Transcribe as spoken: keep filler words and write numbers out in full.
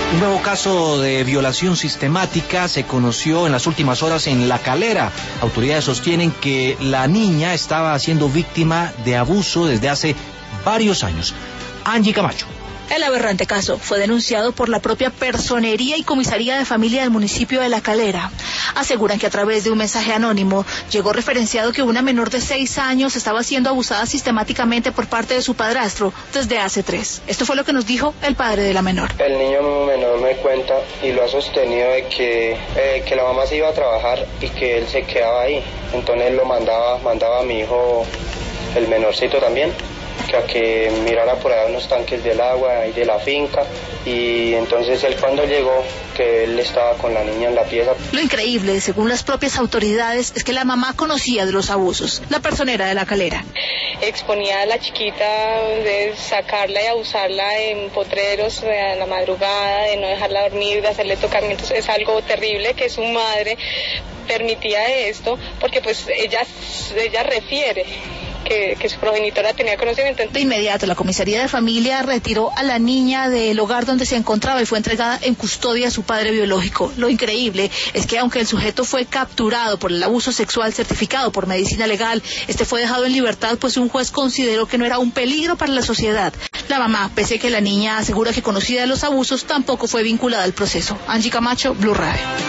Un nuevo caso de violación sistemática se conoció en las últimas horas en La Calera. Autoridades sostienen que la niña estaba siendo víctima de abuso desde hace varios años. Angie Camacho. El aberrante caso fue denunciado por la propia Personería y Comisaría de Familia del municipio de La Calera. Aseguran que a través de un mensaje anónimo llegó referenciado que una menor de seis años estaba siendo abusada sistemáticamente por parte de su padrastro desde hace tres. Esto fue lo que nos dijo el padre de la menor. El niño menor me cuenta y lo ha sostenido de que, eh, que la mamá se iba a trabajar y que él se quedaba ahí. Entonces él lo mandaba, mandaba a mi hijo, el menorcito también, que a que mirara por allá unos tanques del agua y de la finca, y entonces él cuando llegó, que él estaba con la niña en la pieza. Lo increíble, según las propias autoridades, es que la mamá conocía de los abusos, la personera de La Calera. Exponía a la chiquita de sacarla y abusarla en potreros a la madrugada, de no dejarla dormir, de hacerle tocamientos. Es algo terrible que su madre permitía esto, porque pues ella, ella refiere Que, que su progenitora tenía conocimiento. De inmediato, la comisaría de familia retiró a la niña del hogar donde se encontraba y fue entregada en custodia a su padre biológico. Lo increíble es que aunque el sujeto fue capturado por el abuso sexual certificado por medicina legal, este fue dejado en libertad pues un juez consideró que no era un peligro para la sociedad. La mamá, pese a que la niña asegura que conocía de los abusos, tampoco fue vinculada al proceso. Angie Camacho, Blue Radio.